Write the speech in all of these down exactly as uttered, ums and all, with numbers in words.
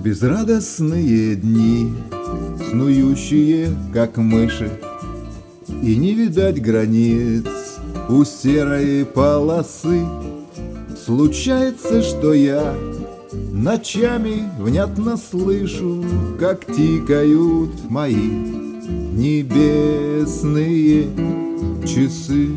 Безрадостные дни, снующие, как мыши, и не видать границ у серой полосы. Случается, что я ночами внятно слышу, как тикают мои небесные часы.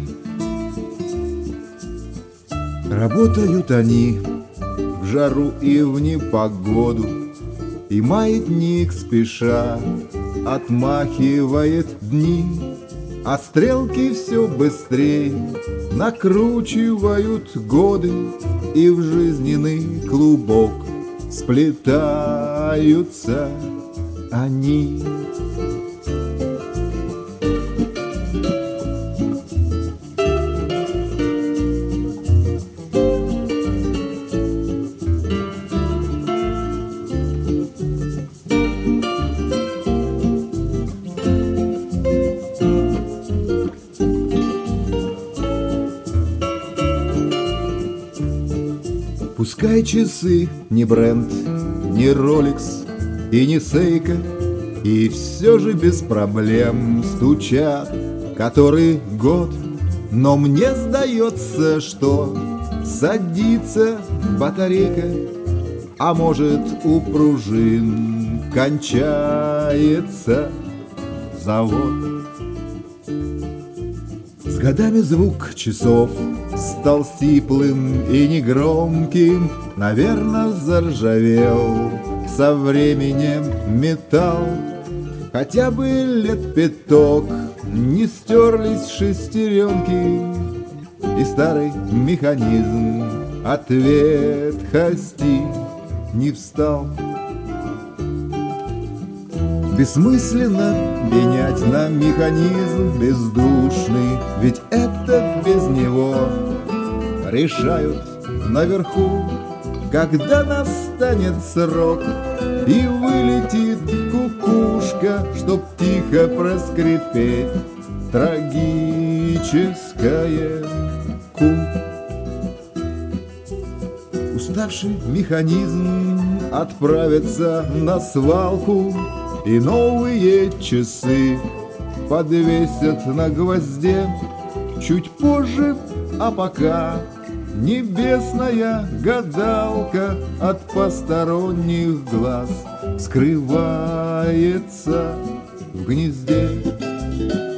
Работают они в жару и в непогоду, и маятник спеша отмахивает дни, а стрелки все быстрее накручивают годы, и в жизненный клубок сплетаются они. Пускай часы не бренд, не роликс и не сейка, и все же без проблем стучат который год. Но мне сдается, что садится батарейка, а может, у пружин кончается завод. С годами звук часов стал сиплым и негромким, наверно, заржавел со временем металл. Хотя бы лет пяток не стерлись шестеренки, и старый механизм от ветхости не встал. Бессмысленно менять на механизм бездушный, ведь это без него решают наверху. Когда настанет срок и вылетит кукушка, чтоб тихо проскрипеть трагическое ку. Уставший механизм отправится на свалку, и новые часы подвесят на гвозде чуть позже, а пока небесная гадалка от посторонних глаз скрывается в гнезде.